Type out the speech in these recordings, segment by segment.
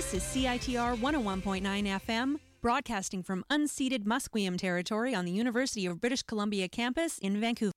This is CITR 101.9 FM, broadcasting from unceded Musqueam territory on the University of British Columbia campus in Vancouver.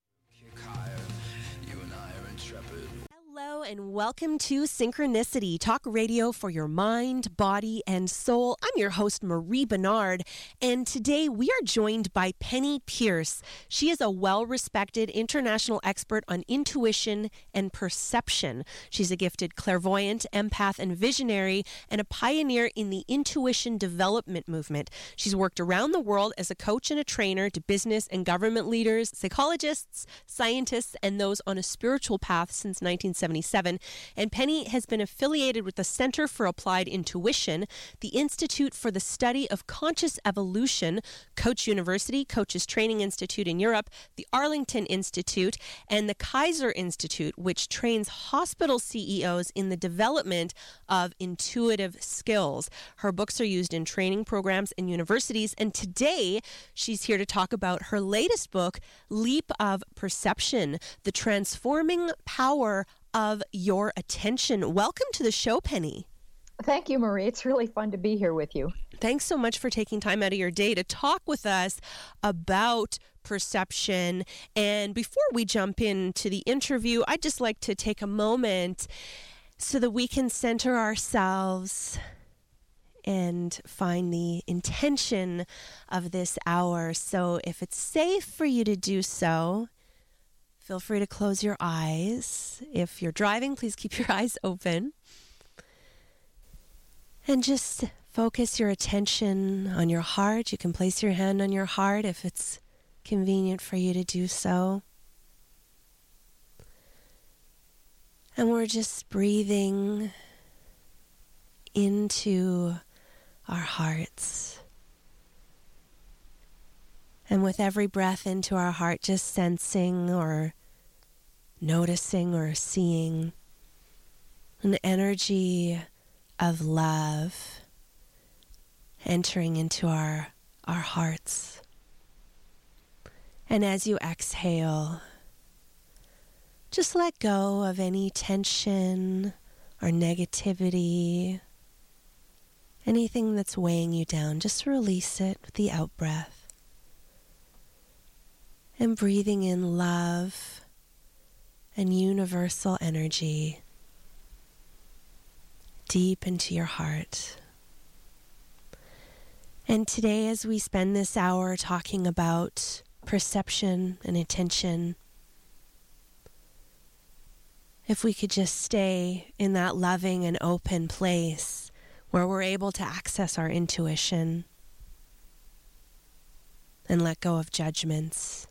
Hello and welcome to Synchronicity, talk radio for your mind, body, and soul. I'm your host, Marie Bernard, and today we are joined by Penny Pierce. She is a well-respected international expert on intuition and perception. She's a gifted clairvoyant, empath, and visionary, and a pioneer in the intuition development movement. She's worked around the world as a coach and a trainer to business and government leaders, psychologists, scientists, and those on a spiritual path since 1977. And Penny has been affiliated with the Center for Applied Intuition, the Institute for the Study of Conscious Evolution, Coach University, Coaches Training Institute in Europe, the Arlington Institute, and the Kaiser Institute, which trains hospital CEOs in the development of intuitive skills. Her books are used in training programs and universities, and today she's here to talk about her latest book, Leap of Perception, The Transforming Power of Your Attention. Welcome to the show, Penny. Thank you, Marie. It's really fun to be here with you. Thanks so much for taking time out of your day to talk with us about perception. And before we jump into the interview, I'd just like to take a moment so that we can center ourselves and find the intention of this hour. So if it's safe for you to do so, feel free to close your eyes. If you're driving, please keep your eyes open. And just focus your attention on your heart. You can place your hand on your heart if it's convenient for you to do so. And we're just breathing into our hearts. And with every breath into our heart, just sensing or noticing or seeing an energy of love entering into our hearts. And as you exhale, just let go of any tension or negativity, anything that's weighing you down. Just release it with the out-breath. And breathing in love and universal energy deep into your heart. And today, as we spend this hour talking about perception and attention, if we could just stay in that loving and open place where we're able to access our intuition and let go of judgments.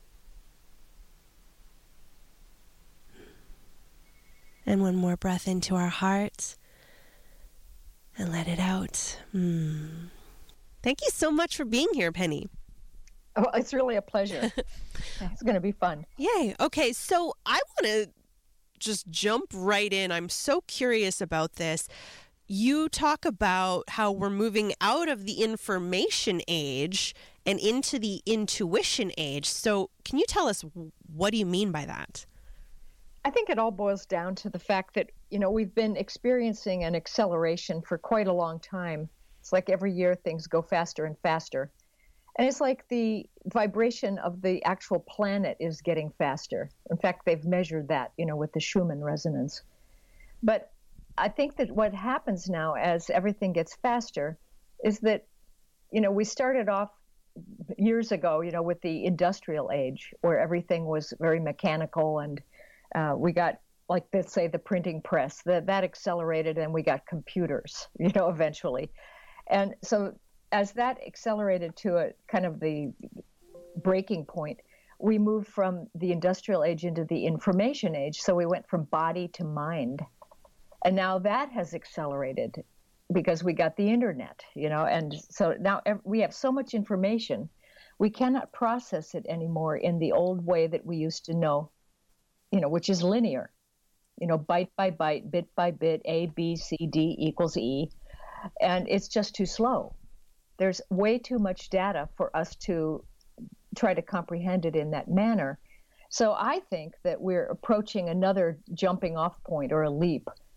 And one more breath into our heart and let it out. Thank you so much for being here, Penny. Oh, it's really a pleasure. It's going to be fun. Yay. Okay, so I want to just jump right in. I'm so curious about this. You talk about how we're moving out of the information age and into the intuition age. So can you tell us, what do you mean by that? I think it all boils down to the fact that, we've been experiencing an acceleration for quite a long time. It's like every year things go faster and faster. And it's like the vibration of the actual planet is getting faster. In fact, they've measured that, with the Schumann resonance. But I think that what happens now as everything gets faster is that, we started off years ago, with the industrial age where everything was very mechanical and we got, like, let's say, the printing press, that accelerated and we got computers, eventually. And so as that accelerated to a kind of the breaking point, we moved from the industrial age into the information age. So we went from body to mind. And now that has accelerated because we got the internet, and so now we have so much information, we cannot process it anymore in the old way that we used to know, which is linear, byte by byte, bit by bit, A, B, C, D equals E. And it's just too slow. There's way too much data for us to try to comprehend it in that manner. So I think that we're approaching another jumping off point or a leap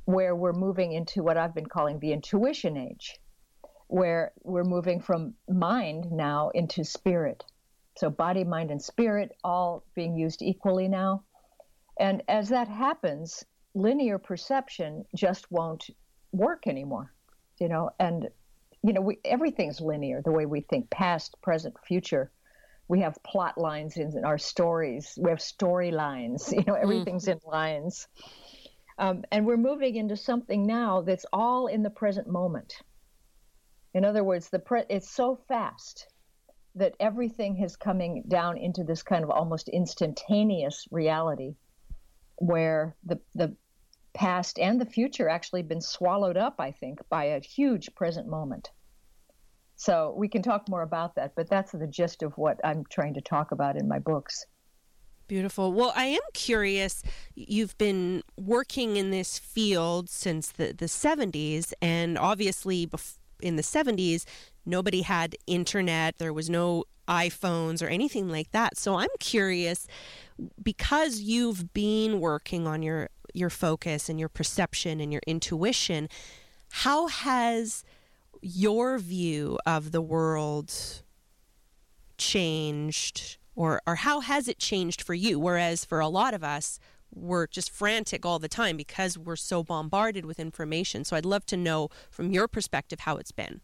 where we're moving into what I've been calling the intuition age, where we're moving from mind now into spirit. So body, mind, and spirit all being used equally now. And as that happens, linear perception just won't work anymore, and everything's linear, the way we think, past, present, future. We have plot lines in our stories. We have storylines, everything's in lines. And we're moving into something now that's all in the present moment. In other words, it's so fast that everything is coming down into this kind of almost instantaneous reality where the past and the future actually been swallowed up, I think, by a huge present moment. So we can talk more about that, but that's the gist of what I'm trying to talk about in my books. Beautiful. Well, I am curious. You've been working in this field since the 70s, and obviously in the 70s, nobody had internet. There was no iPhones or anything like that. So I'm curious, because you've been working on your focus and your perception and your intuition, how has your view of the world changed, or how has it changed for you? Whereas for a lot of us, we're just frantic all the time because we're so bombarded with information. So I'd love to know from your perspective how it's been.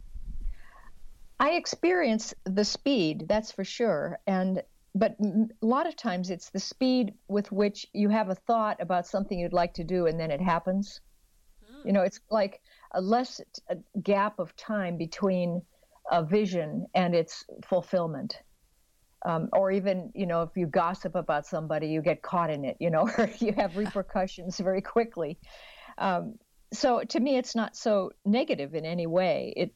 I experience the speed, that's for sure. But a lot of times it's the speed with which you have a thought about something you'd like to do and then it happens. It's like a less gap of time between a vision and its fulfillment. Or even, if you gossip about somebody, you get caught in it, or you have repercussions very quickly. So to me, it's not so negative in any way.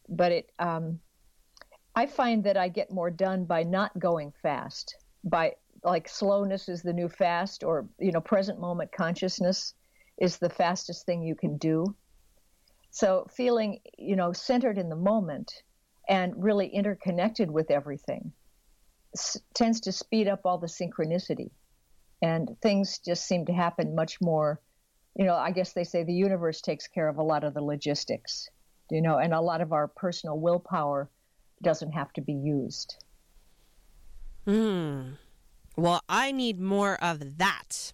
I find that I get more done by not going fast, by like slowness is the new fast, or, present moment consciousness is the fastest thing you can do. So feeling, centered in the moment and really interconnected with everything tends to speed up all the synchronicity, and things just seem to happen much more. I guess they say the universe takes care of a lot of the logistics, and a lot of our personal willpower doesn't have to be used. Well, I need more of that.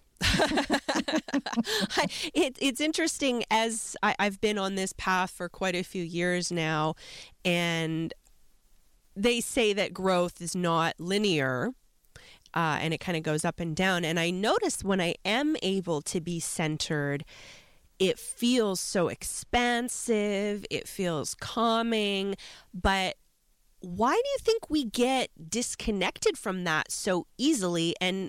It's interesting, as I've been on this path for quite a few years now, and they say that growth is not linear, and it kind of goes up and down. And I notice when I am able to be centered, it feels so expansive, it feels calming. But why do you think we get disconnected from that so easily? And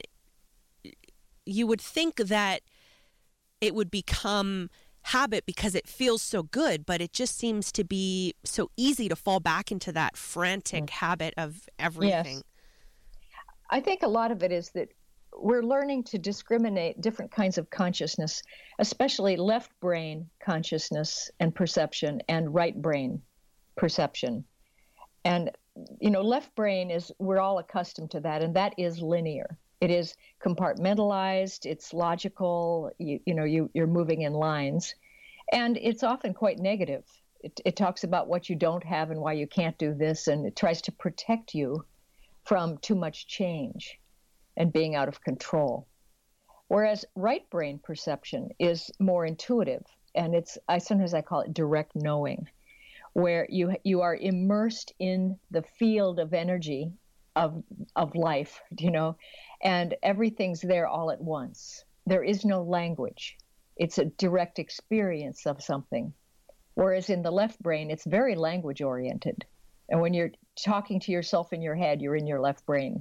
you would think that it would become habit because it feels so good, but it just seems to be so easy to fall back into that frantic habit of everything. Yes. I think a lot of it is that we're learning to discriminate different kinds of consciousness, especially left brain consciousness and perception and right brain perception. And, left brain we're all accustomed to that, and that is linear. It is compartmentalized, it's logical, you're moving in lines, and it's often quite negative. It talks about what you don't have and why you can't do this, and it tries to protect you from too much change and being out of control. Whereas right brain perception is more intuitive, and sometimes I call it direct knowing, where you are immersed in the field of energy of life, and everything's there all at once. There is no language. It's a direct experience of something. Whereas in the left brain, it's very language oriented. And when you're talking to yourself in your head, you're in your left brain.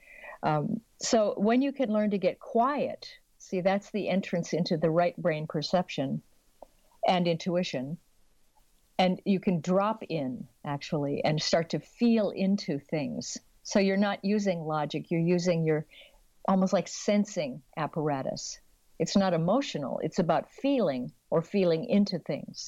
So when you can learn to get quiet, see, that's the entrance into the right brain perception and intuition. And you can drop in, actually, and start to feel into things. So you're not using logic, you're using your almost like sensing apparatus. It's not emotional, it's about feeling or feeling into things.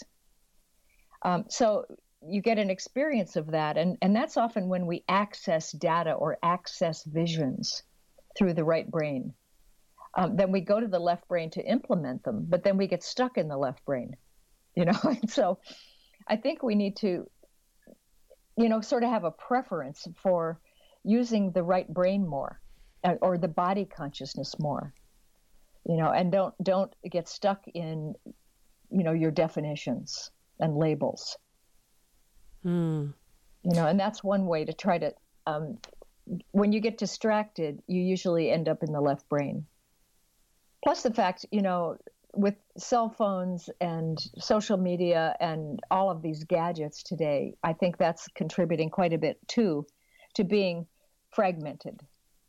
So you get an experience of that, and that's often when we access data or access visions through the right brain. then we go to the left brain to implement them, but then we get stuck in the left brain, And so I think we need to, sort of have a preference for using the right brain more, or the body consciousness more, and don't get stuck in, your definitions and labels. And that's one way to try to, when you get distracted, you usually end up in the left brain. Plus the fact, with cell phones and social media and all of these gadgets today, I think that's contributing quite a bit too to being fragmented.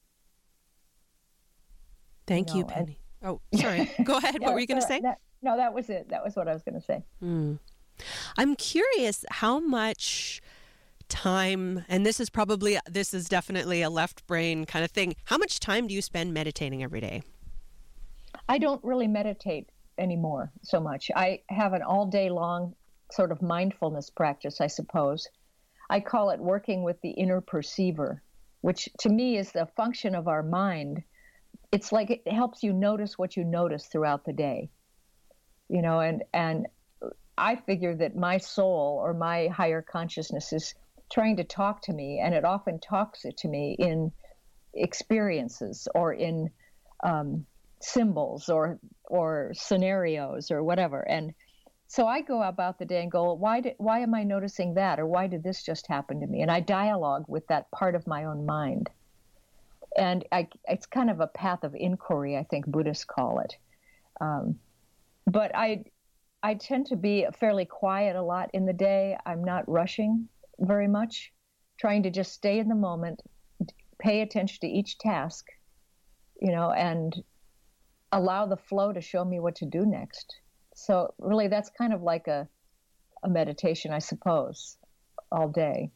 Thank you, Penny. Oh, sorry. Go ahead. What were you going to say? No, that was it. That was what I was going to say. I'm curious how much time, and this is definitely a left brain kind of thing. How much time do you spend meditating every day? I don't really meditate anymore so much. I have an all day long sort of mindfulness practice, I suppose. I call it working with the inner perceiver, which to me is the function of our mind. It's like it helps you notice what you notice throughout the day, and I figure that my soul or my higher consciousness is trying to talk to me, and it often talks to me in experiences or in symbols or scenarios or whatever. And so I go about the day and go, why am I noticing that? Or why did this just happen to me? And I dialogue with that part of my own mind. And it's kind of a path of inquiry, I think Buddhists call it. But I tend to be fairly quiet a lot in the day. I'm not rushing very much, trying to just stay in the moment, pay attention to each task, and allow the flow to show me what to do next. So really that's kind of like a meditation, I suppose, all day.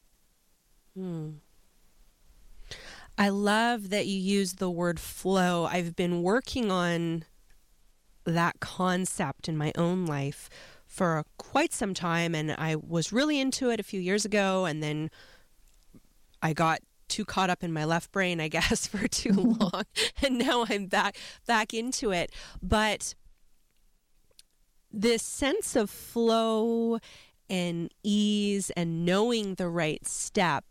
I love that you use the word flow. I've been working on that concept in my own life for quite some time, and I was really into it a few years ago, and then I got too caught up in my left brain, I guess, for too long, and now I'm back into it. But this sense of flow and ease and knowing the right step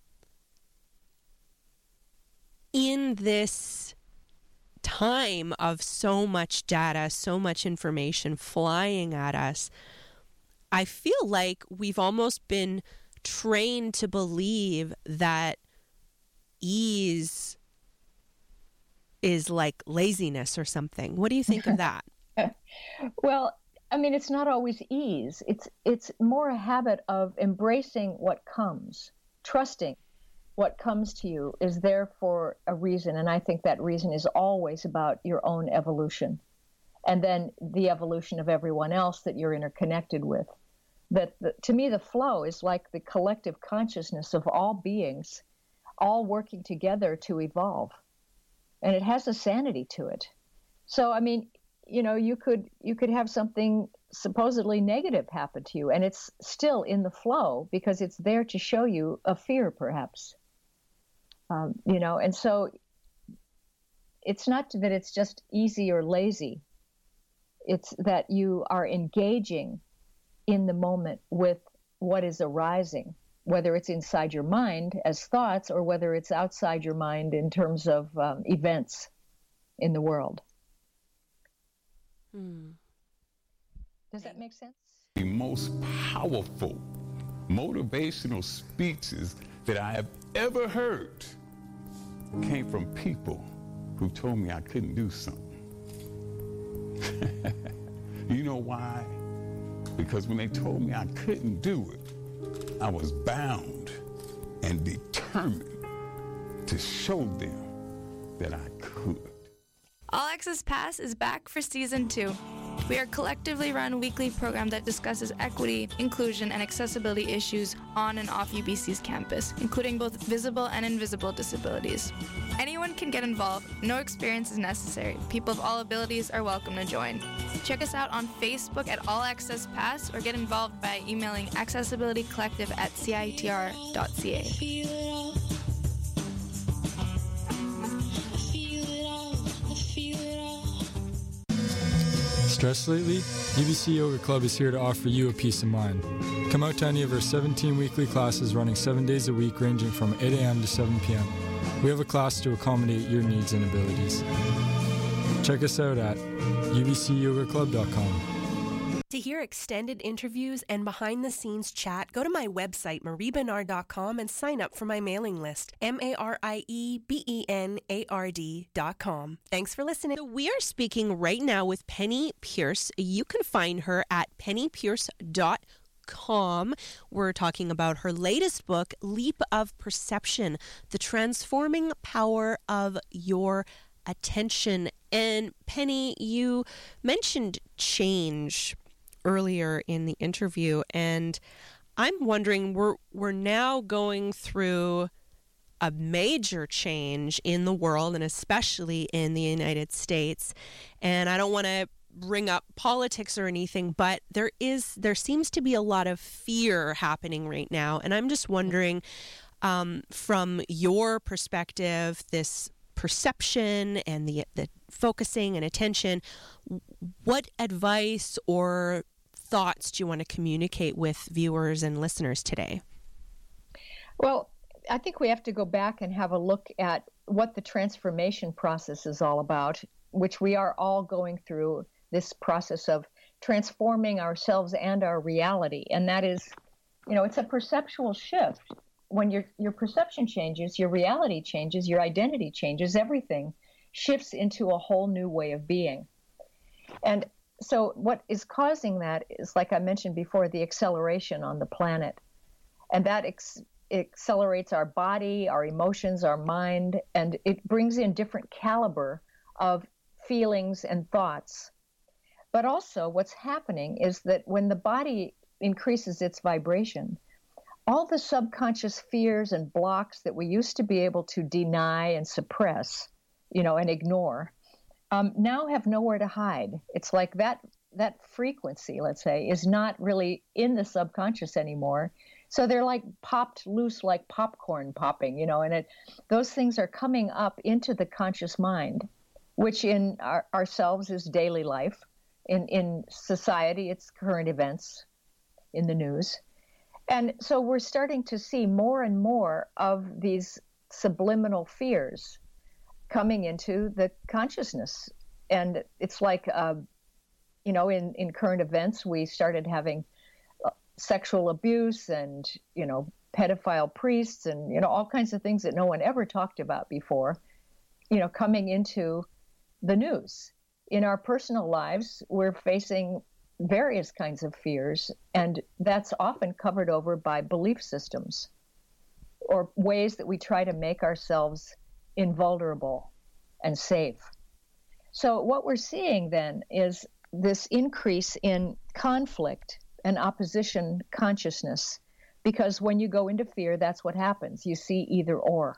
in this time of so much data, so much information flying at us, I feel like we've almost been trained to believe that ease is like laziness or something. What do you think of that? Well, I mean, it's not always ease. It's more a habit of embracing what comes, trusting what comes to you is there for a reason. And I think that reason is always about your own evolution and then the evolution of everyone else that you're interconnected with. To me, the flow is like the collective consciousness of all beings, all working together to evolve. And it has a sanity to it. So, I mean, you could have something supposedly negative happen to you, and it's still in the flow because it's there to show you a fear, perhaps. And so it's not that it's just easy or lazy. It's that you are engaging in the moment with what is arising, whether it's inside your mind as thoughts or whether it's outside your mind in terms of events in the world. Does that make sense? The most powerful motivational speeches that I have ever heard came from people who told me I couldn't do something. You know why? Because when they told me I couldn't do it, I was bound and determined to show them that I could. All Access Pass is back for Season 2. We are a collectively run weekly program that discusses equity, inclusion, and accessibility issues on and off UBC's campus, including both visible and invisible disabilities. Anyone can get involved. No experience is necessary. People of all abilities are welcome to join. Check us out on Facebook at All Access Pass or get involved by emailing accessibilitycollective@citr.ca. Stressed lately? UBC Yoga Club is here to offer you a peace of mind. Come out to any of our 17 weekly classes running 7 days a week ranging from 8 a.m. to 7 p.m. We have a class to accommodate your needs and abilities. Check us out at ubcyogaclub.com. To hear extended interviews and behind-the-scenes chat, go to my website, mariebenard.com, and sign up for my mailing list, mariebenard.com. Thanks for listening. So we are speaking right now with Penny Pierce. You can find her at pennypierce.com. We're talking about her latest book, Leap of Perception, The Transforming Power of Your Attention. And Penny, you mentioned change earlier in the interview, and I'm wondering, we're now going through a major change in the world, and especially in the United States. And I don't want to bring up politics or anything, but there seems to be a lot of fear happening right now. And I'm just wondering, from your perspective, this perception and the focusing and attention, what advice or thoughts do you want to communicate with viewers and listeners today? Well, I think we have to go back and have a look at what the transformation process is all about, which we are all going through this process of transforming ourselves and our reality. And that is, it's a perceptual shift. When your perception changes, your reality changes, your identity changes, everything shifts into a whole new way of being. And so what is causing that is, like I mentioned before, the acceleration on the planet. And that accelerates our body, our emotions, our mind, and it brings in different caliber of feelings and thoughts. But also what's happening is that when the body increases its vibration, all the subconscious fears and blocks that we used to be able to deny and suppress, and ignore, now have nowhere to hide. It's like that frequency, let's say, is not really in the subconscious anymore. So they're like popped loose, like popcorn popping, and those things are coming up into the conscious mind, which in ourselves is daily life. In society, it's current events in the news. And so we're starting to see more and more of these subliminal fears coming into the consciousness. And it's like, in current events, we started having sexual abuse and, pedophile priests and, all kinds of things that no one ever talked about before, coming into the news. In our personal lives, we're facing various kinds of fears, and that's often covered over by belief systems or ways that we try to make ourselves invulnerable and safe. So what we're seeing then is this increase in conflict and opposition consciousness, because when you go into fear, that's what happens. You see either or.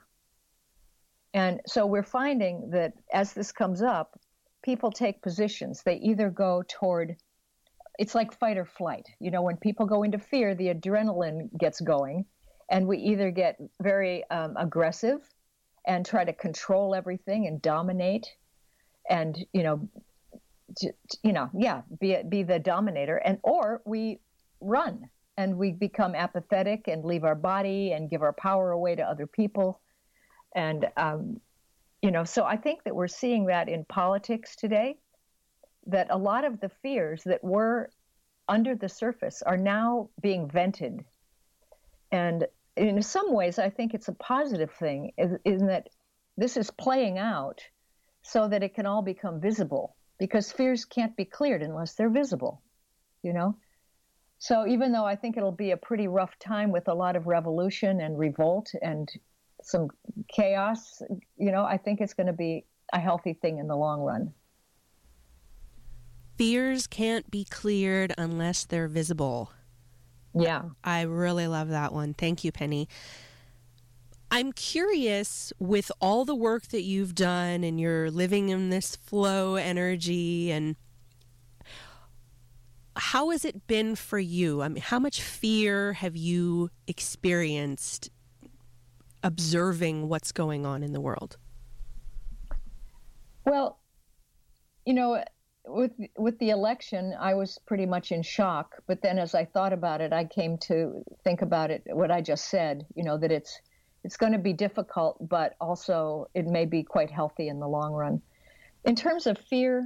And so we're finding that as this comes up, people take positions. They either go toward, it's like fight or flight. When people go into fear, the adrenaline gets going, and we either get very aggressive and try to control everything and dominate and, be the dominator, or we run and we become apathetic and leave our body and give our power away to other people. And, so I think that we're seeing that in politics today, that a lot of the fears that were under the surface are now being vented. And in some ways, I think it's a positive thing, in that this is playing out so that it can all become visible, because fears can't be cleared unless they're visible, So even though I think it'll be a pretty rough time with a lot of revolution and revolt and some chaos, I think it's going to be a healthy thing in the long run. Fears can't be cleared unless they're visible. Yeah. I really love that one. Thank you, Penny. I'm curious, with all the work that you've done and you're living in this flow energy, and how has it been for you? I mean, how much fear have you experienced observing what's going on in the world? Well, with the election, I was pretty much in shock. But then as I thought about it, I came to think about it, what I just said, that it's going to be difficult, but also it may be quite healthy in the long run. In terms of fear,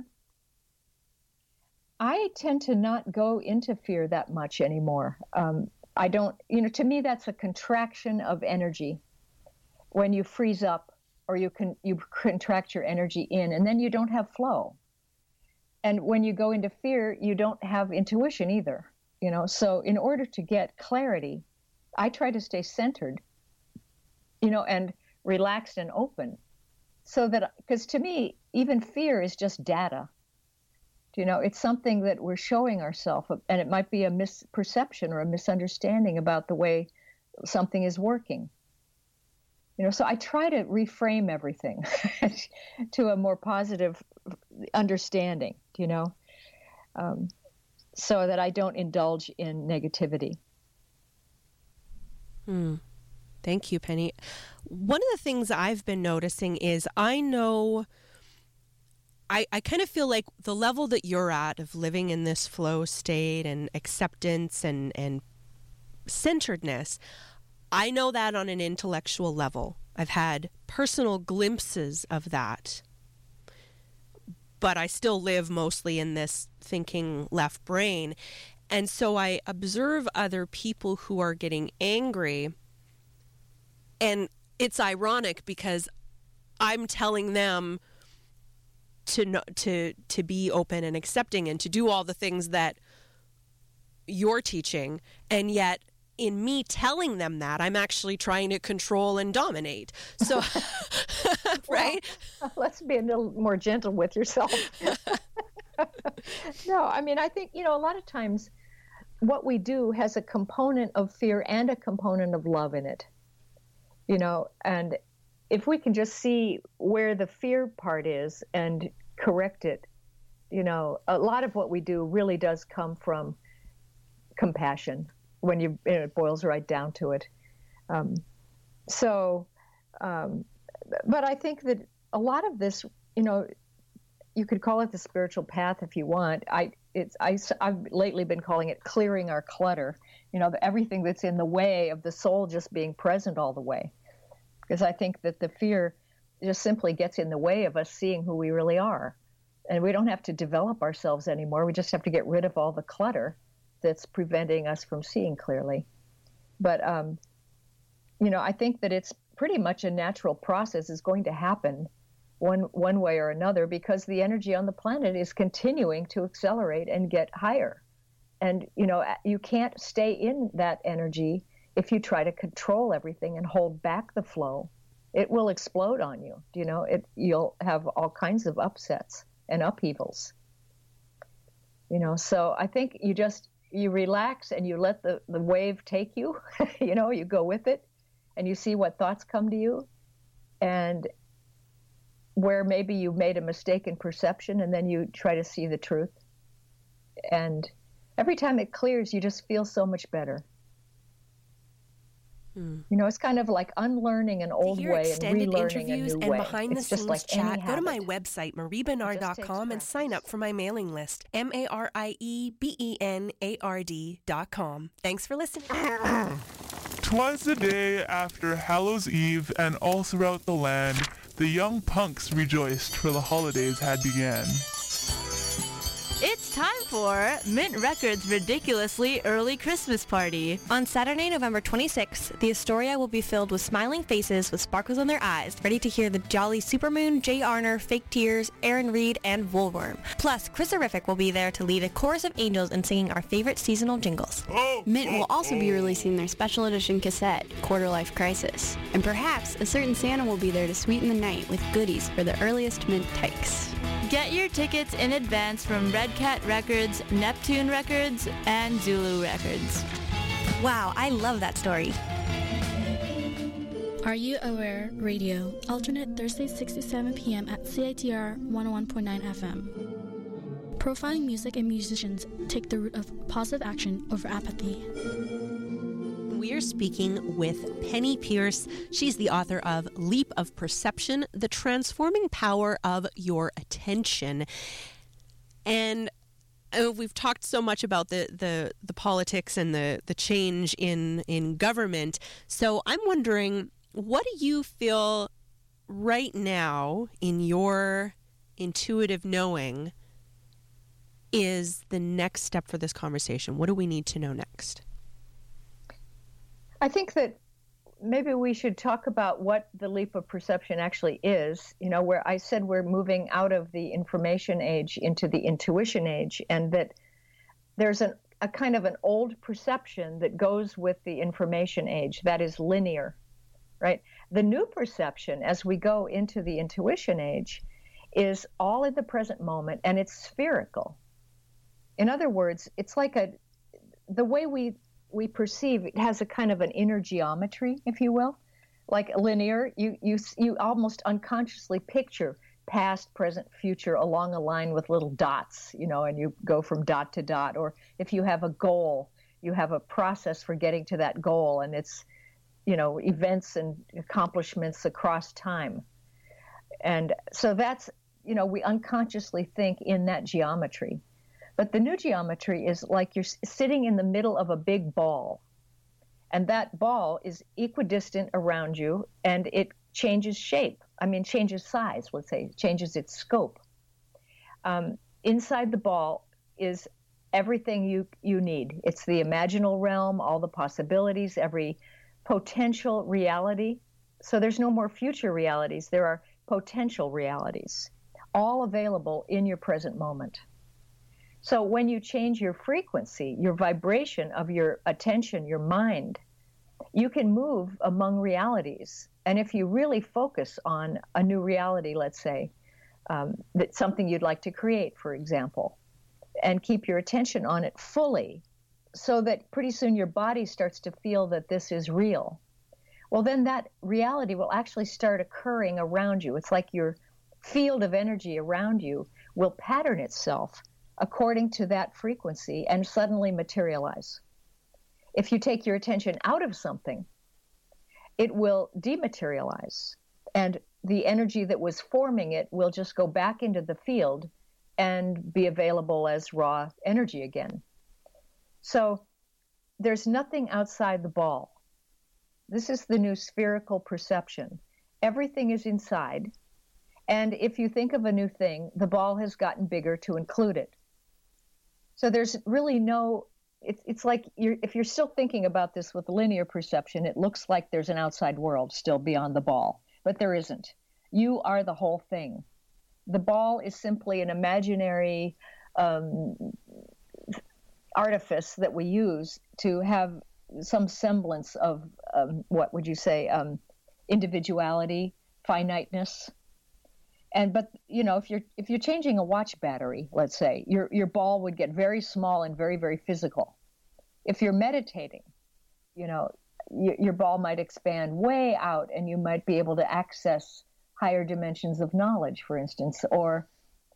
I tend to not go into fear that much anymore. I don't, to me, that's a contraction of energy. When you freeze up or you contract your energy in, and then you don't have flow. And when you go into fear, you don't have intuition either. So in order to get clarity, I try to stay centered, and relaxed and open. So that, because to me, even fear is just data. It's something that we're showing ourselves, and it might be a misperception or a misunderstanding about the way something is working. So I try to reframe everything to a more positive understanding, so that I don't indulge in negativity. Thank you, Penny. One of the things I've been noticing is I know I kind of feel like the level that you're at of living in this flow state and acceptance and centeredness, I know that on an intellectual level. I've had personal glimpses of that. But I still live mostly in this thinking left brain. And so I observe other people who are getting angry. And it's ironic because I'm telling them to be open and accepting and to do all the things that you're teaching, and yet in me telling them that, I'm actually trying to control and dominate. So, right? Well, let's be a little more gentle with yourself. No, I think, a lot of times what we do has a component of fear and a component of love in it, and if we can just see where the fear part is and correct it, a lot of what we do really does come from compassion when it boils right down to it. But I think that a lot of this, you could call it the spiritual path if you want. I've lately been calling it clearing our clutter, everything that's in the way of the soul just being present all the way. Because I think that the fear just simply gets in the way of us seeing who we really are. And we don't have to develop ourselves anymore. We just have to get rid of all the clutter that's preventing us from seeing clearly. But, I think that it's pretty much a natural process is going to happen one way or another, because the energy on the planet is continuing to accelerate and get higher. And, you can't stay in that energy if you try to control everything and hold back the flow. It will explode on you. You'll have all kinds of upsets and upheavals. So I think you relax and you let the wave take you. You go with it and you see what thoughts come to you, and where maybe you made a mistake in perception, and then you try to see the truth. And every time it clears, you just feel so much better. It's kind of like unlearning an old way and relearning a new way. Behind the scenes like chat, go to my website, mariebenard.com, and sign up for my mailing list, mariebenard.com. Thanks for listening. 'Twas the day after Hallows Eve, and all throughout the land, the young punks rejoiced, for the holidays had began. It's time for Mint Records' ridiculously early Christmas party. On Saturday, November 26th, the Astoria will be filled with smiling faces with sparkles in their eyes, ready to hear the Jolly Supermoon, Jay Arner, Fake Tears, Aaron Reed, and Woolworm. Plus, Chris Horrific will be there to lead a chorus of angels in singing our favorite seasonal jingles. Mint will also be releasing their special edition cassette, Quarter Life Crisis. And perhaps a certain Santa will be there to sweeten the night with goodies for the earliest Mint tykes. Get your tickets in advance from Red Cat Records, Neptune Records, and Zulu Records. Wow, I love that story. Are You Aware Radio, alternate Thursdays 6 to 7 p.m. at CITR 101.9 FM. Profiling music and musicians take the route of positive action over apathy. We are speaking with Penny Pierce. She's the author of Leap of Perception, The Transforming Power of Your Attention. And we've talked so much about the politics and the change in government. So I'm wondering, what do you feel right now in your intuitive knowing is the next step for this conversation? What do we need to know next? I think that maybe we should talk about what the leap of perception actually is, where I said we're moving out of the information age into the intuition age, and that there's a kind of an old perception that goes with the information age that is linear, right? The new perception as we go into the intuition age is all in the present moment, and it's spherical. In other words, it's like the way we perceive it has a kind of an inner geometry, if you will. Like linear, you almost unconsciously picture past, present, future along a line with little dots, and you go from dot to dot. Or if you have a goal, you have a process for getting to that goal, and it's, events and accomplishments across time. And so that's, we unconsciously think in that geometry. But the new geometry is like you're sitting in the middle of a big ball, and that ball is equidistant around you, and it changes shape. Changes size, let's say, changes its scope. Inside the ball is everything you need. It's the imaginal realm, all the possibilities, every potential reality. So there's no more future realities. There are potential realities, all available in your present moment. So when you change your frequency, your vibration of your attention, your mind, you can move among realities. And if you really focus on a new reality, let's say, that's something you'd like to create, for example, and keep your attention on it fully, so that pretty soon your body starts to feel that this is real, well, then that reality will actually start occurring around you. It's like your field of energy around you will pattern itself according to that frequency and suddenly materialize. If you take your attention out of something, it will dematerialize, and the energy that was forming it will just go back into the field and be available as raw energy again. So there's nothing outside the ball. This is the new spherical perception. Everything is inside, and if you think of a new thing, the ball has gotten bigger to include it. So there's really it's like if you're still thinking about this with linear perception, it looks like there's an outside world still beyond the ball, but there isn't. You are the whole thing. The ball is simply an imaginary artifice that we use to have some semblance of, what would you say, individuality, finiteness. But if you're changing a watch battery, let's say, your ball would get very small and very, very physical. If you're meditating, your ball might expand way out, and you might be able to access higher dimensions of knowledge, for instance, or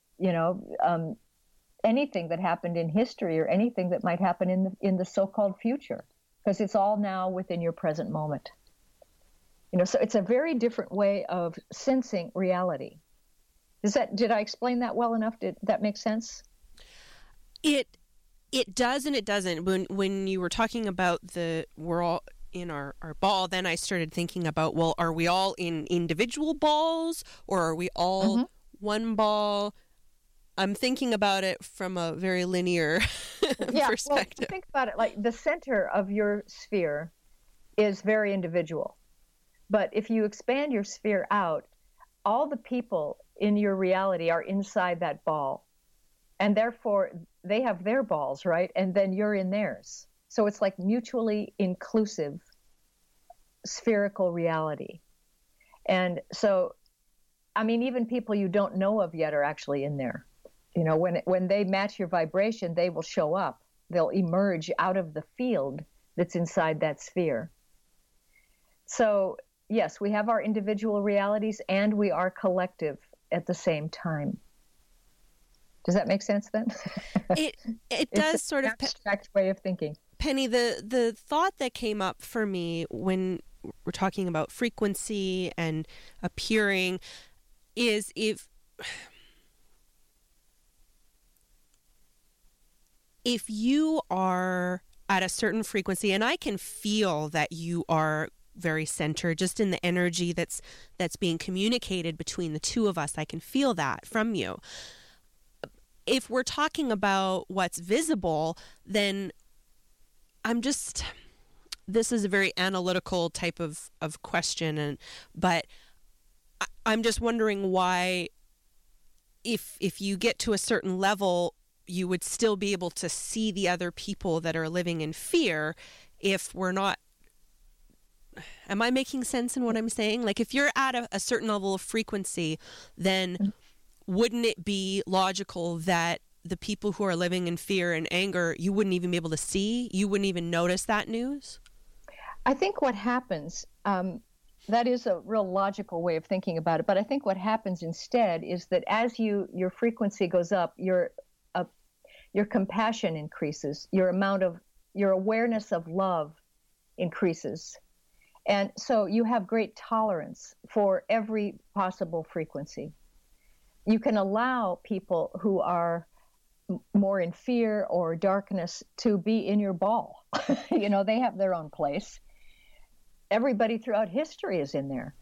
anything that happened in history or anything that might happen in the so-called future, because it's all now within your present moment. So it's a very different way of sensing reality. Did I explain that well enough? Did that make sense? It does and it doesn't. When you were talking about we're all in our ball, then I started thinking about, well, are we all in individual balls, or are we all one ball? I'm thinking about it from a very linear perspective. Well, think about it like the center of your sphere is very individual. But if you expand your sphere out, all the people in your reality are inside that ball. And therefore, they have their balls, right? And then you're in theirs. So it's like mutually inclusive spherical reality. And so, even people you don't know of yet are actually in there. When they match your vibration, they will show up. They'll emerge out of the field that's inside that sphere. So, yes, we have our individual realities, and we are collective at the same time. Does that make sense then? It does sort of abstract way of thinking. Penny, the thought that came up for me when we're talking about frequency and appearing is if you are at a certain frequency, and I can feel that you are very centered just in the energy that's being communicated between the two of us, I can feel that from you. If we're talking about what's visible, then this is a very analytical type of question, but I'm just wondering why, if you get to a certain level, you would still be able to see the other people that are living in fear if we're not. Am I making sense in what I'm saying? Like, if you're at a certain level of frequency, then wouldn't it be logical that the people who are living in fear and anger, you wouldn't even be able to see? You wouldn't even notice that news? I think what happens, that is a real logical way of thinking about it, but I think what happens instead is that as your frequency goes up, your compassion increases, your awareness of love increases. And so you have great tolerance for every possible frequency. You can allow people who are more in fear or darkness to be in your ball. They have their own place. Everybody throughout history is in there,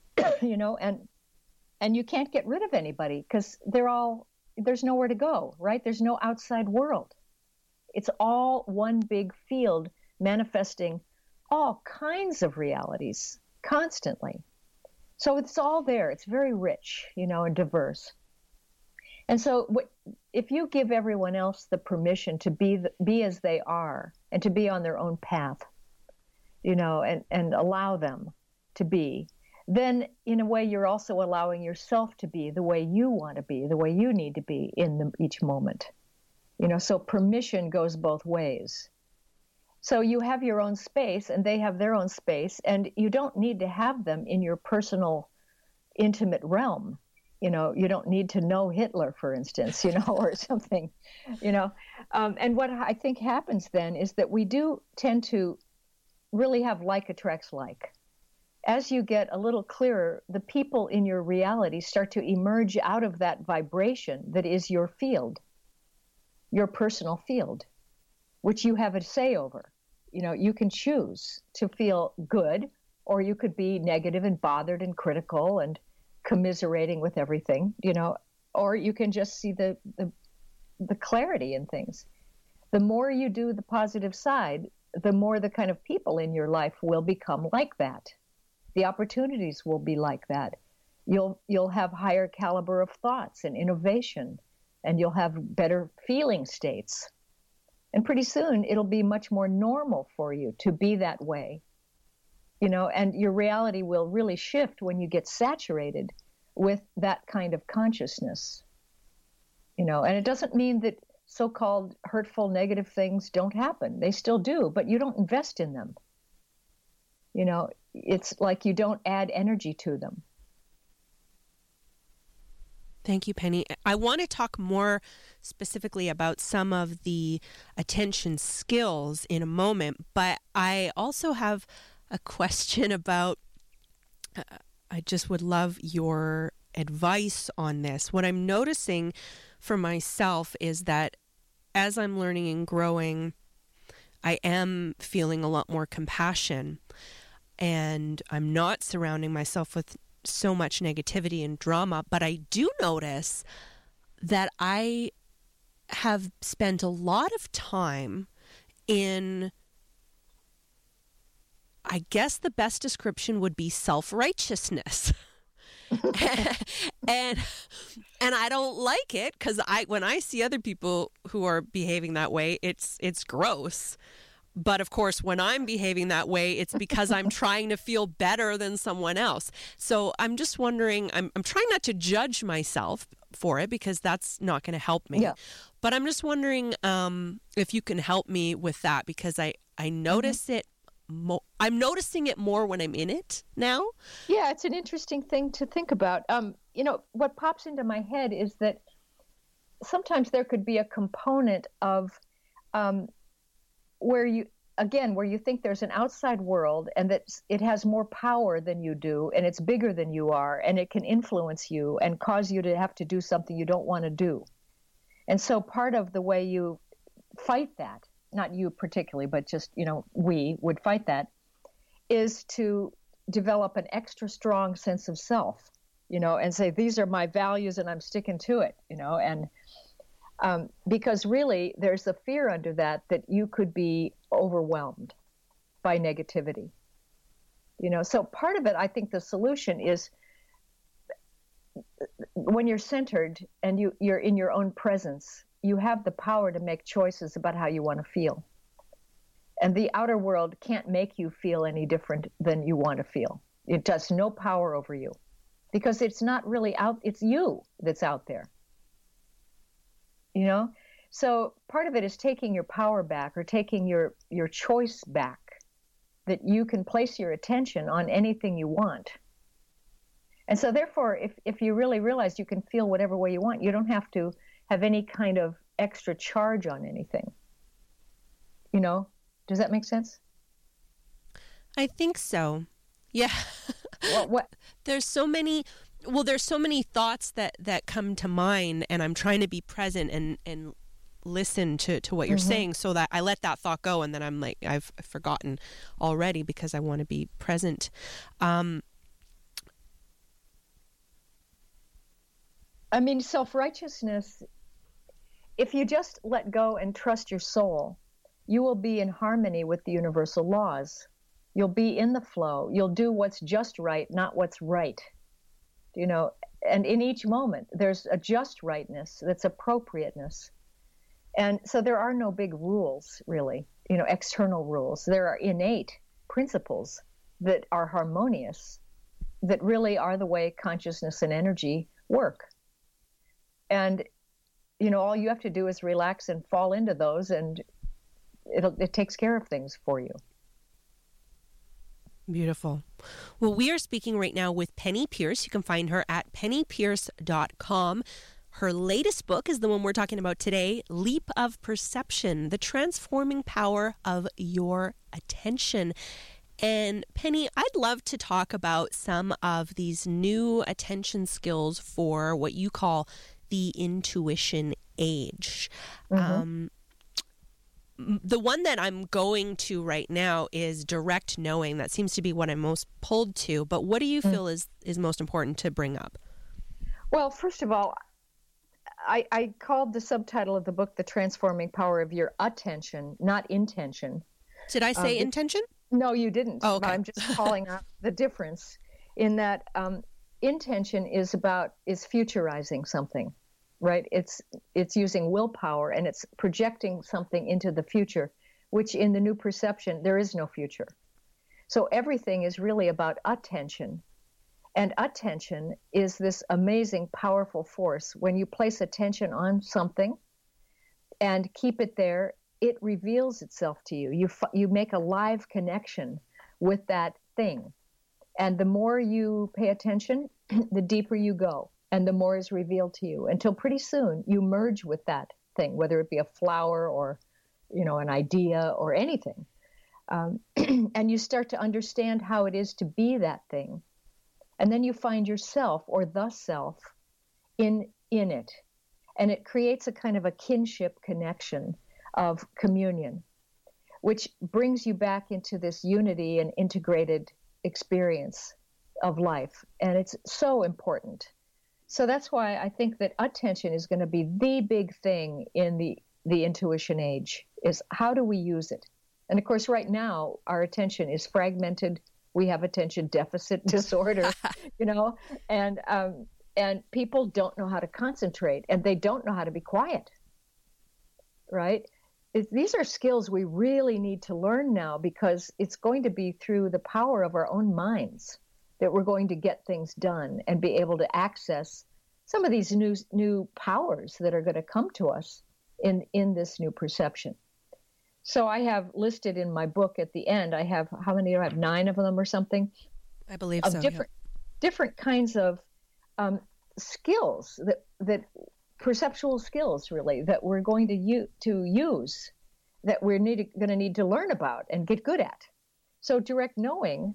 and you can't get rid of anybody because there's nowhere to go, right? There's no outside world. It's all one big field manifesting all kinds of realities constantly. So it's all there. It's very rich, and diverse. And so if you give everyone else the permission to be as they are and to be on their own path, and allow them to be, then in a way you're also allowing yourself to be the way you want to be, the way you need to be in each moment. So permission goes both ways. So you have your own space and they have their own space, and you don't need to have them in your personal, intimate realm. You don't need to know Hitler, for instance, or something, and what I think happens then is that we do tend to really have like attracts like. As you get a little clearer, the people in your reality start to emerge out of that vibration that is your field, your personal field, which you have a say over. You can choose to feel good, or you could be negative and bothered and critical and commiserating with everything, or you can just see the clarity in things. The more you do the positive side, the more the kind of people in your life will become like that. The opportunities will be like that. You'll have higher caliber of thoughts and innovation, and you'll have better feeling states. And pretty soon it'll be much more normal for you to be that way. And your reality will really shift when you get saturated with that kind of consciousness. And it doesn't mean that so-called hurtful, negative things don't happen. They still do, but you don't invest in them. It's like you don't add energy to them. Thank you, Penny. I want to talk more specifically about some of the attention skills in a moment, but I also have a question about, I just would love your advice on this. What I'm noticing for myself is that as I'm learning and growing, I am feeling a lot more compassion, and I'm not surrounding myself with so much negativity and drama, but I do notice that I have spent a lot of time in, I guess the best description would be self-righteousness. and I don't like it, because when I see other people who are behaving that way, it's gross. But of course, when I'm behaving that way, it's because I'm trying to feel better than someone else. So I'm just wondering, I'm trying not to judge myself for it, because that's not going to help me. Yeah. But I'm just wondering if you can help me with that, because I notice it. I'm noticing it more when I'm in it now. Yeah, it's an interesting thing to think about. What pops into my head is that sometimes there could be a component of where you think there's an outside world and that it has more power than you do, and it's bigger than you are, and it can influence you and cause you to have to do something you don't want to do. And so part of the way you fight that, not you particularly, but just, we would fight that, is to develop an extra strong sense of self, and say, these are my values and I'm sticking to it, and because really there's a fear under that you could be overwhelmed by negativity, so part of it, I think the solution is when you're centered and you're in your own presence, you have the power to make choices about how you want to feel. And the outer world can't make you feel any different than you want to feel. It has no power over you because it's not really it's you that's out there. So part of it is taking your power back or taking your choice back, that you can place your attention on anything you want. And so therefore, if you really realize you can feel whatever way you want, you don't have to have any kind of extra charge on anything. Does that make sense? I think so. Yeah. Well, there's so many thoughts that come to mind, and I'm trying to be present and listen to what you're saying, so that I let that thought go, and then I'm like, I've forgotten already because I want to be present. Self-righteousness, if you just let go and trust your soul, you will be in harmony with the universal laws. You'll be in the flow. You'll do what's just right, not what's right. And in each moment, there's a just rightness, that's appropriateness. And so there are no big rules, really, external rules. There are innate principles that are harmonious, that really are the way consciousness and energy work. And, all you have to do is relax and fall into those, and it takes care of things for you. Beautiful. Well, we are speaking right now with Penney Peirce. You can find her at pennypeirce.com. Her latest book is the one we're talking about today, Leap of Perception, The Transforming Power of Your Attention. And Penny, I'd love to talk about some of these new attention skills for what you call the intuition age. The one that I'm going to right now is direct knowing. That seems to be what I'm most pulled to. But what do you feel is most important to bring up? Well, first of all, I called the subtitle of the book The Transforming Power of Your Attention, not intention. Did I say intention? No, you didn't. Oh, okay. I'm just calling out the difference in that intention is futurizing something. Right? It's using willpower, and it's projecting something into the future, which in the new perception, there is no future. So everything is really about attention. And attention is this amazing, powerful force. When you place attention on something and keep it there, it reveals itself to you. You make a live connection with that thing. And the more you pay attention, the deeper you go. And the more is revealed to you, until pretty soon you merge with that thing, whether it be a flower or, an idea or anything. And you start to understand how it is to be that thing. And then you find yourself or the self in it. And it creates a kind of a kinship connection of communion, which brings you back into this unity and integrated experience of life. And it's so important. So that's why I think that attention is going to be the big thing in the intuition age, is how do we use it? And of course, right now, our attention is fragmented. We have attention deficit disorder, and people don't know how to concentrate, and they don't know how to be quiet, right? These are skills we really need to learn now, because it's going to be through the power of our own minds that we're going to get things done and be able to access some of these new powers that are going to come to us in this new perception. So I have listed in my book at the end, I have, how many do I have? 9 of them or something? I believe so. Different kinds of skills, that perceptual skills, really, that we're going to use, that we're going to need to learn about and get good at. So direct knowing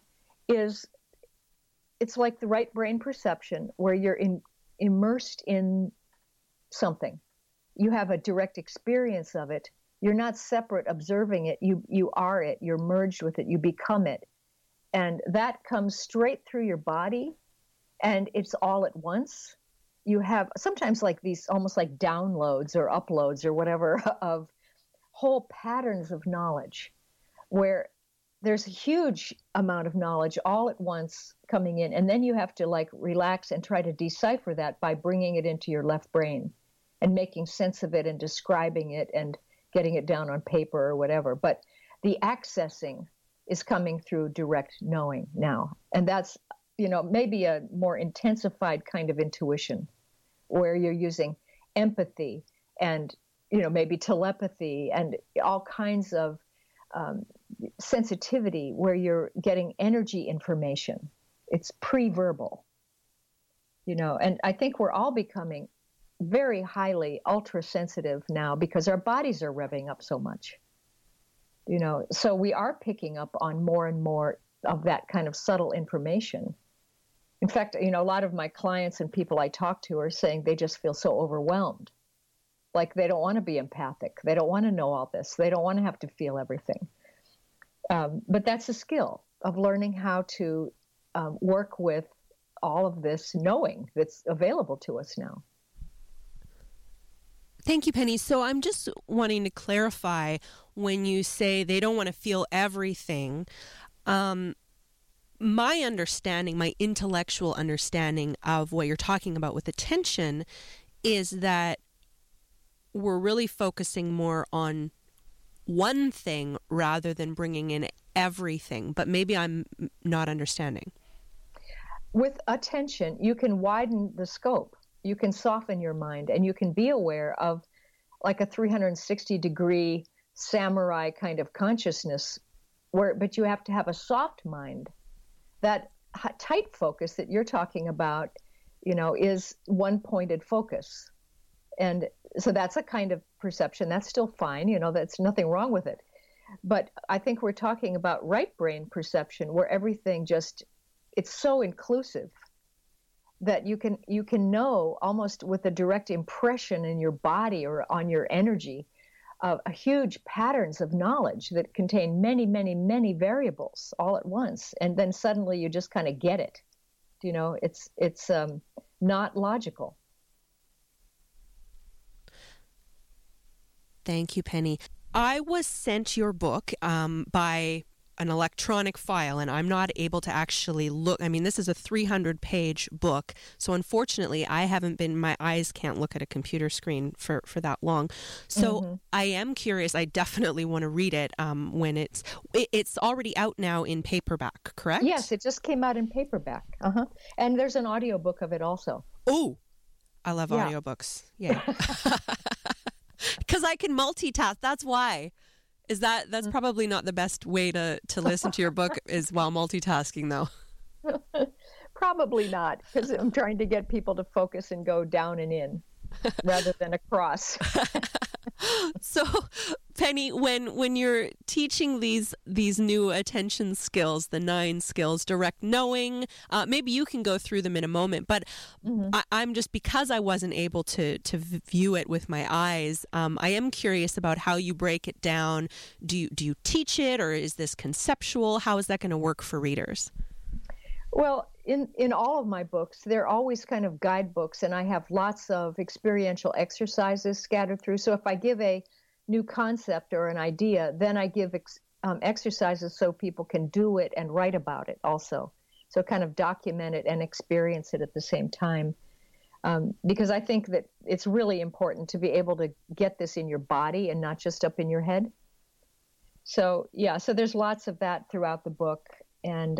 it's like the right brain perception, where you're immersed in something. You have a direct experience of it. You're not separate observing it. You are it. You're merged with it. You become it. And that comes straight through your body, and it's all at once. You have sometimes like these almost like downloads or uploads or whatever of whole patterns of knowledge where there's a huge amount of knowledge all at once coming in. And then you have to like relax and try to decipher that by bringing it into your left brain and making sense of it and describing it and getting it down on paper or whatever. But the accessing is coming through direct knowing now. And that's, maybe a more intensified kind of intuition where you're using empathy and, maybe telepathy and all kinds of sensitivity where you're getting energy information. It's pre-verbal, and I think we're all becoming very highly ultra sensitive now because our bodies are revving up so much, so we are picking up on more and more of that kind of subtle information. In fact, a lot of my clients and people I talk to are saying they just feel so overwhelmed. Like they don't want to be empathic. They don't want to know all this. They don't want to have to feel everything. But that's a skill of learning how to work with all of this knowing that's available to us now. Thank you, Penny. So I'm just wanting to clarify when you say they don't want to feel everything. My understanding, my intellectual understanding of what you're talking about with attention is that we're really focusing more on one thing rather than bringing in everything. But maybe I'm not understanding. With attention, you can widen the scope. You can soften your mind, and you can be aware of like a 360-degree samurai kind of consciousness, but you have to have a soft mind. That tight focus that you're talking about, is one-pointed focus. And so that's a kind of perception. That's still fine. That's nothing wrong with it. But I think we're talking about right brain perception where everything it's so inclusive that you can know almost with a direct impression in your body or on your energy of huge patterns of knowledge that contain many, many, many variables all at once. And then suddenly you just kind of get it. It's not logical. Thank you, Penny. I was sent your book by an electronic file, and I'm not able to actually look. I mean, this is a 300-page book, so unfortunately, my eyes can't look at a computer screen for that long. So I am curious. I definitely want to read it when it's already out now in paperback, correct? Yes, it just came out in paperback. And there's an audiobook of it also. Oh, I love audiobooks. Yeah. Because I can multitask. That's why. That's probably not the best way to listen to your book is while multitasking, though. Probably not, because I'm trying to get people to focus and go down and in rather than across. So, Penny, when you're teaching these new attention skills, the 9 skills, direct knowing, maybe you can go through them in a moment, but I'm just, because I wasn't able to view it with my eyes, I am curious about how you break it down. Do you teach it, or is this conceptual? How is that going to work for readers? Well, in all of my books, they're always kind of guidebooks, and I have lots of experiential exercises scattered through. So if I give a new concept or an idea, then I give exercises so people can do it and write about it also. So kind of document it and experience it at the same time. Because I think that it's really important to be able to get this in your body and not just up in your head. So, so there's lots of that throughout the book. And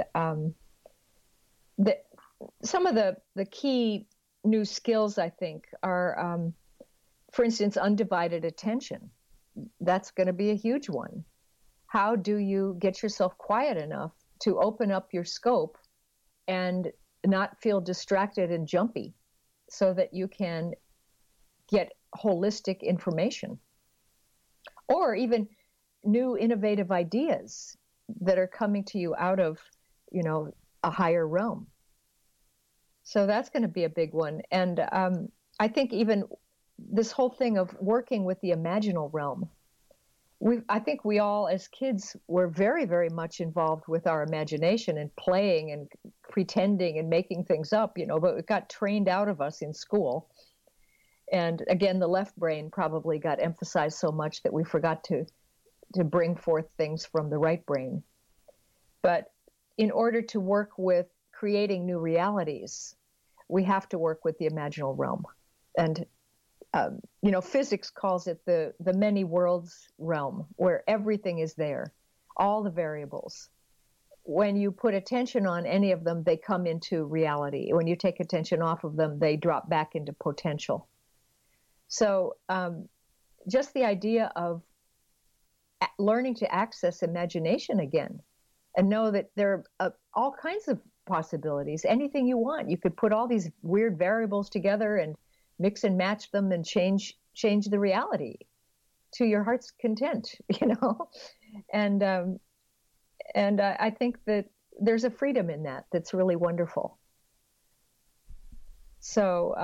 some of the key new skills, I think, are, for instance, undivided attention. That's going to be a huge one. How do you get yourself quiet enough to open up your scope and not feel distracted and jumpy so that you can get holistic information? Or even new innovative ideas that are coming to you out of, a higher realm. So that's going to be a big one. And I think even this whole thing of working with the imaginal realm, I think we all as kids were very, very much involved with our imagination and playing and pretending and making things up, but it got trained out of us in school. And again, the left brain probably got emphasized so much that we forgot to bring forth things from the right brain. But in order to work with creating new realities, we have to work with the imaginal realm. And physics calls it the many worlds realm, where everything is there, all the variables. When you put attention on any of them, they come into reality. When you take attention off of them, they drop back into potential. So just the idea of learning to access imagination again and know that there are all kinds of possibilities, anything you want. You could put all these weird variables together and mix and match them and change the reality to your heart's content, And I think that there's a freedom in that that's really wonderful. So,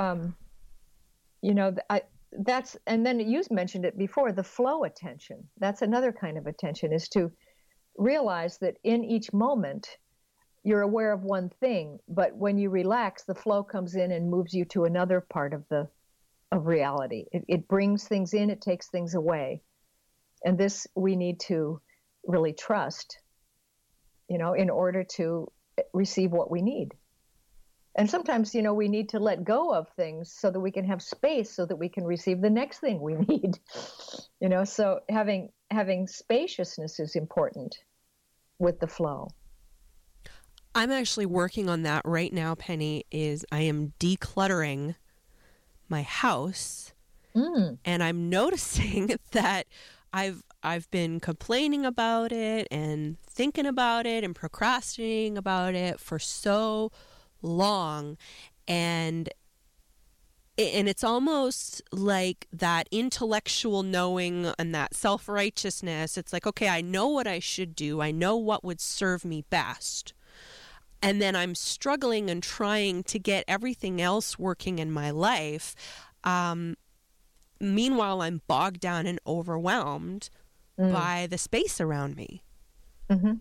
and then you mentioned it before, the flow attention. That's another kind of attention, is to realize that in each moment you're aware of one thing, but when you relax, the flow comes in and moves you to another part of reality. It brings things in, it takes things away. And this we need to really trust, in order to receive what we need. And sometimes, we need to let go of things so that we can have space so that we can receive the next thing we need. So having spaciousness is important with the flow. I'm actually working on that right now, Penny. I am decluttering my house, and I'm noticing that I've been complaining about it and thinking about it and procrastinating about it for so long, and it's almost like that intellectual knowing and that self-righteousness. It's like, okay, I know what I should do. I know what would serve me best. And then I'm struggling and trying to get everything else working in my life. Meanwhile, I'm bogged down and overwhelmed by the space around me. Mm-hmm.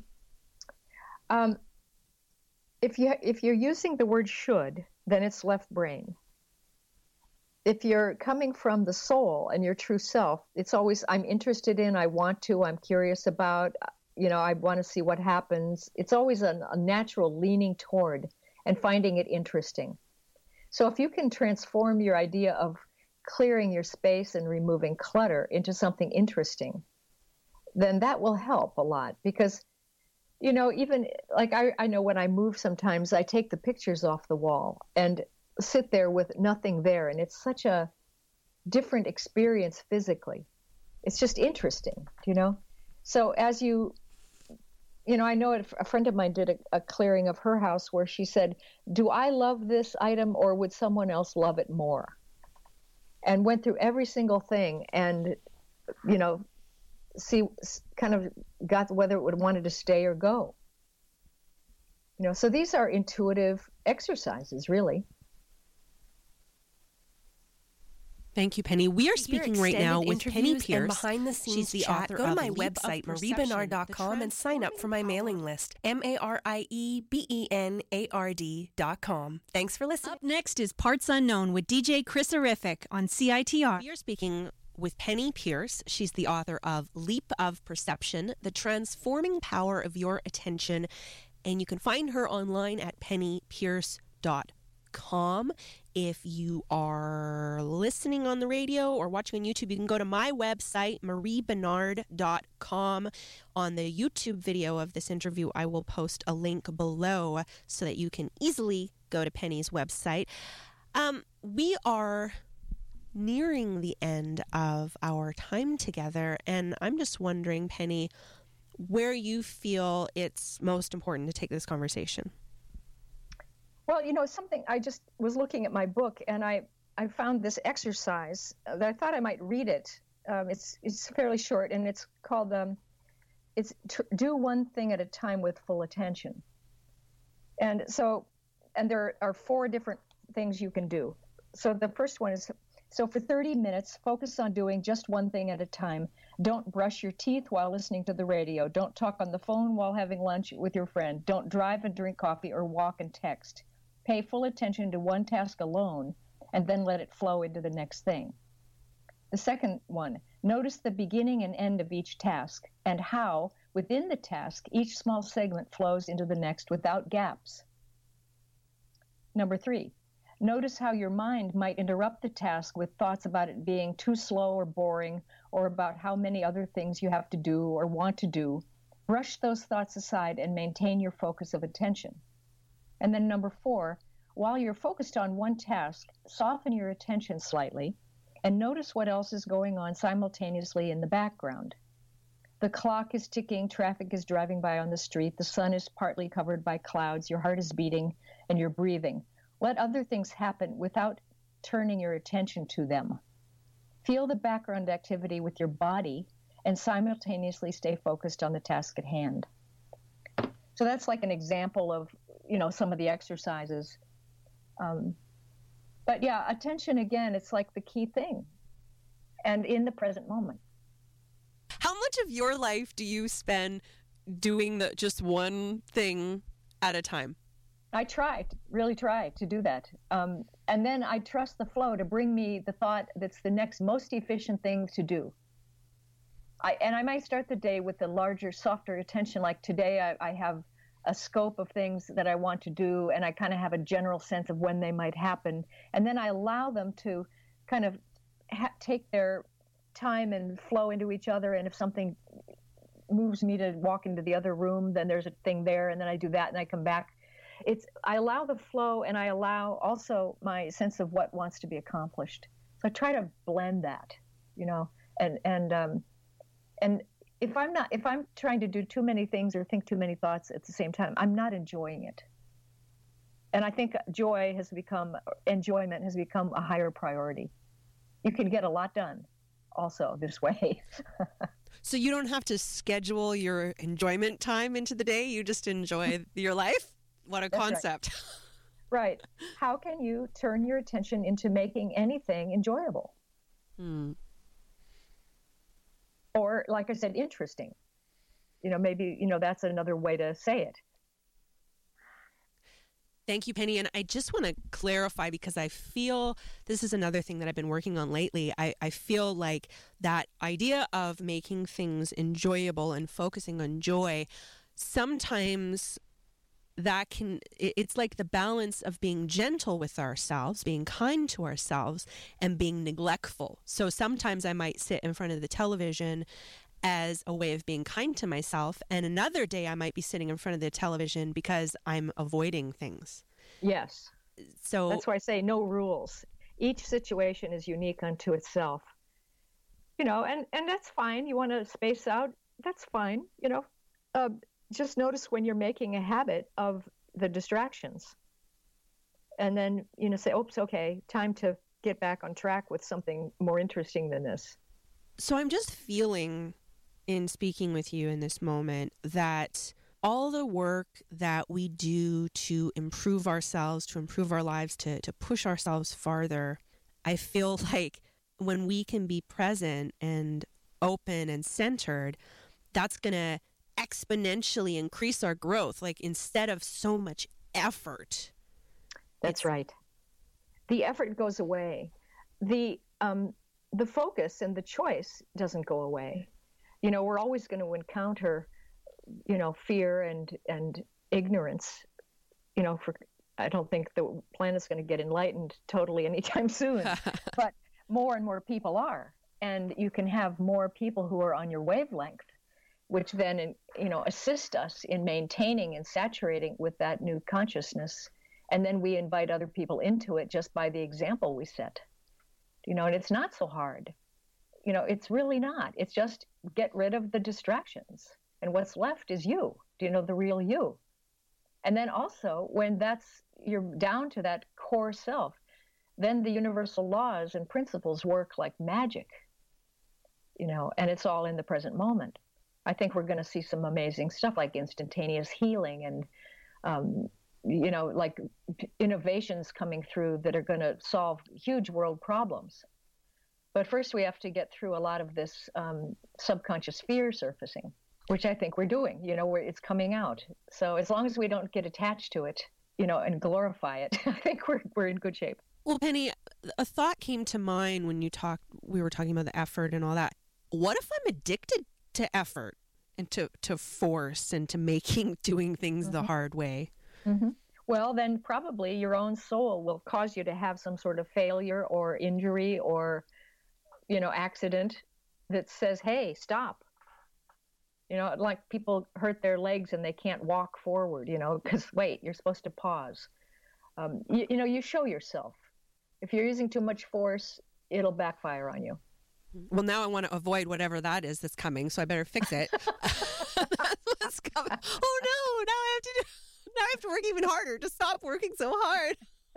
If you're using the word should, then it's left brain. If you're coming from the soul and your true self, it's always, I'm interested in, I want to, I'm curious about, I want to see what happens. It's always a natural leaning toward and finding it interesting. So if you can transform your idea of clearing your space and removing clutter into something interesting, then that will help a lot. Because, even like I know when I move sometimes, I take the pictures off the wall and sit there with nothing there. And it's such a different experience physically. It's just interesting, So as I know a friend of mine did a clearing of her house where she said, do I love this item or would someone else love it more? And went through every single thing and, kind of got whether it would wanted to stay or go. So these are intuitive exercises, really. Thank you, Penny. We are speaking right now with Penny Pierce. Behind the scenes She's the author Go to of my Leap website, of mariebenard.com, and sign up for my mailing list, mariebenard.com. Thanks for listening. Up next is Parts Unknown with DJ Chris-erific on CITR. We are speaking with Penny Pierce. She's the author of Leap of Perception, The Transforming Power of Your Attention, and you can find her online at pennypierce.com. If you are listening on the radio or watching on YouTube, you can go to my website, mariebenard.com. On the YouTube video of this interview, I will post a link below so that you can easily go to Penny's website. We are nearing the end of our time together, and I'm just wondering, Penny, where you feel it's most important to take this conversation. Well, something, I just was looking at my book and I found this exercise that I thought I might read it. It's fairly short and it's called, do one thing at a time with full attention. And there are 4 different things you can do. So the first one is So for 30 minutes, focus on doing just one thing at a time. Don't brush your teeth while listening to the radio. Don't talk on the phone while having lunch with your friend. Don't drive and drink coffee or walk and text. Pay full attention to one task alone and then let it flow into the next thing. The second one, notice the beginning and end of each task and how, within the task, each small segment flows into the next without gaps. Number 3, notice how your mind might interrupt the task with thoughts about it being too slow or boring, or about how many other things you have to do or want to do. Brush those thoughts aside and maintain your focus of attention. And then number 4, while you're focused on one task, soften your attention slightly and notice what else is going on simultaneously in the background. The clock is ticking, traffic is driving by on the street, the sun is partly covered by clouds, your heart is beating, and you're breathing. Let other things happen without turning your attention to them. Feel the background activity with your body and simultaneously stay focused on the task at hand. So that's like an example of, some of the exercises. But yeah, attention, again, it's like the key thing. And in the present moment. How much of your life do you spend doing just one thing at a time? I really try to do that. And then I trust the flow to bring me the thought that's the next most efficient thing to do. I might start the day with a larger, softer attention. Like today, I have a scope of things that I want to do, and I kind of have a general sense of when they might happen. And then I allow them to kind of take their time and flow into each other. And if something moves me to walk into the other room, then there's a thing there, and then I do that, and I come back. I allow the flow, and I allow also my sense of what wants to be accomplished. So I try to blend that, and if I'm trying to do too many things or think too many thoughts at the same time, I'm not enjoying it. And I think enjoyment has become a higher priority. You can get a lot done also this way. So you don't have to schedule your enjoyment time into the day. You just enjoy your life. What a concept. Right. How can you turn your attention into making anything enjoyable? Or, like I said, interesting. Maybe, that's another way to say it. Thank you, Penny. And I just want to clarify, because I feel this is another thing that I've been working on lately. I feel like that idea of making things enjoyable and focusing on joy, sometimes it's like the balance of being gentle with ourselves, being kind to ourselves, and being neglectful. So sometimes I might sit in front of the television as a way of being kind to myself, and another day I might be sitting in front of the television because I'm avoiding things. Yes. So that's why I say no rules. Each situation is unique unto itself. And that's fine. You want to space out, that's fine. Just notice when you're making a habit of the distractions. And then, say, oops, okay, time to get back on track with something more interesting than this. So I'm just feeling, in speaking with you in this moment, that all the work that we do to improve ourselves, to improve our lives, to push ourselves farther, I feel like when we can be present and open and centered, that's going to exponentially increase our growth, like instead of so much effort. That's right. The effort goes away. The focus and the choice doesn't go away. We're always going to encounter, fear and ignorance. I don't think the planet's going to get enlightened totally anytime soon, but more and more people are, and you can have more people who are on your wavelength, which then, assist us in maintaining and saturating with that new consciousness. And then we invite other people into it just by the example we set. And it's not so hard. It's really not. It's just get rid of the distractions. And what's left is you, the real you. And then also, when you're down to that core self, then the universal laws and principles work like magic, and it's all in the present moment. I think we're going to see some amazing stuff like instantaneous healing and, like innovations coming through that are going to solve huge world problems. But first we have to get through a lot of this subconscious fear surfacing, which I think we're doing, where it's coming out. So as long as we don't get attached to it, and glorify it, I think we're in good shape. Well, Penny, a thought came to mind when we were talking about the effort and all that. What if I'm addicted to effort and to force and to doing things the hard way? Mm-hmm. Well, then probably your own soul will cause you to have some sort of failure or injury or, accident that says, hey, stop. Like people hurt their legs and they can't walk forward, because wait, you're supposed to pause. You show yourself. If you're using too much force, it'll backfire on you. Well, now I want to avoid whatever that is that's coming, so I better fix it. That's what's coming. Oh no! Now I have to work even harder to stop working so hard.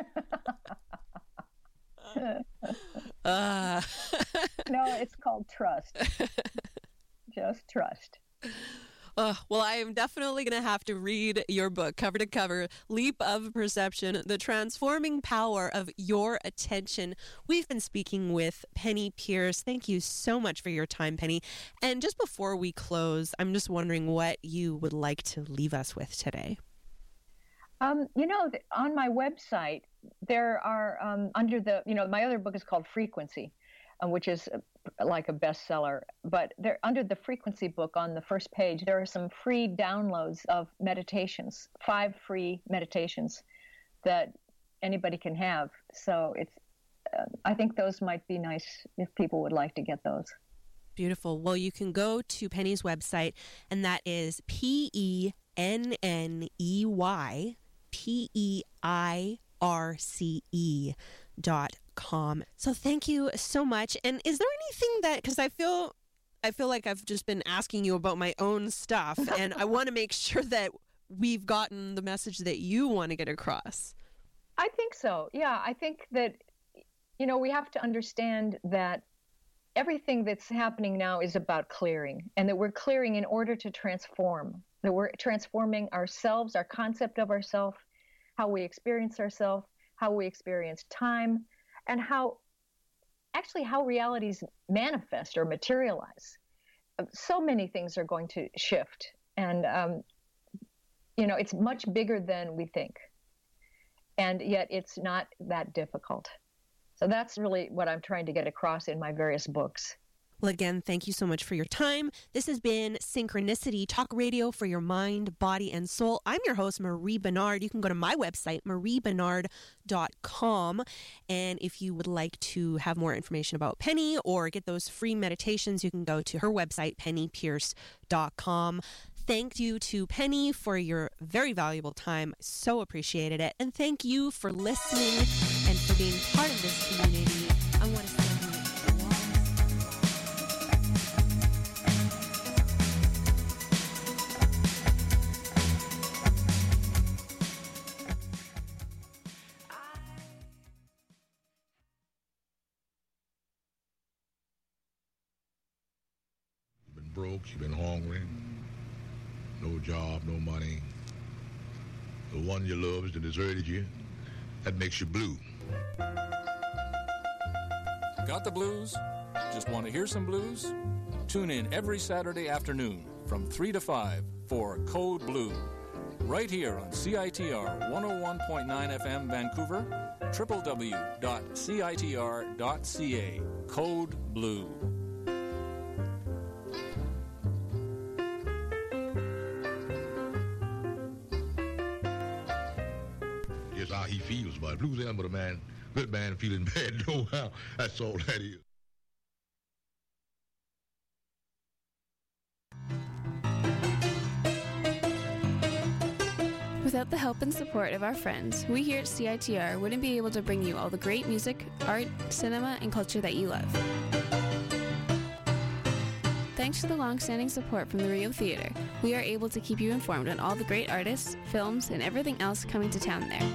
No, it's called trust. Just trust. Well, I am definitely going to have to read your book cover to cover, Leap of Perception, The Transforming Power of Your Attention. We've been speaking with Penny Pierce. Thank you so much for your time, Penny. And just before we close, I'm just wondering what you would like to leave us with today. On my website, there are under my other book is called Frequency, which is like a bestseller. But there, under the Frequency book on the first page, there are some free downloads of meditations, 5 free meditations that anybody can have. So it's, I think those might be nice if people would like to get those. Beautiful. Well, you can go to Penny's website, and that is PENNEYPEIRCE.com. So thank you so much. And is there anything that, because I feel like I've just been asking you about my own stuff, and I want to make sure that we've gotten the message that you want to get across. I think so. Yeah, I think that, we have to understand that everything that's happening now is about clearing, and that we're clearing in order to transform, that we're transforming ourselves, our concept of ourselves, how we experience ourselves, how we experience time, and how realities manifest or materialize. So many things are going to shift, and it's much bigger than we think, and yet it's not that difficult. So that's really what I'm trying to get across in my various books. Well, again, thank you so much for your time. This has been Synchronicity, talk radio for your mind, body, and soul. I'm your host, Marie Bernard. You can go to my website, mariebernard.com. And if you would like to have more information about Penny or get those free meditations, you can go to her website, pennypierce.com. Thank you to Penny for your very valuable time. So appreciated it. And thank you for listening and for being part of this community. I want to say you've been broke, you've been hungry. No job, no money. The one you loved that deserted you, that makes you blue. Got the blues? Just want to hear some blues? Tune in every Saturday afternoon from 3 to 5 for Code Blue. Right here on CITR 101.9 FM Vancouver, www.citr.ca. Code Blue. How he feels about it. Blues ain't but a man, good man feeling bad, no how. That's all that is. Without the help and support of our friends, we here at CITR wouldn't be able to bring you all the great music, art, cinema, and culture that you love. Thanks to the long-standing support from the Rio Theatre, we are able to keep you informed on all the great artists, films, and everything else coming to town there.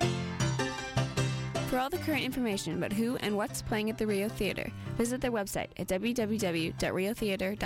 For all the current information about who and what's playing at the Rio Theatre, visit their website at www.riotheatre.ca.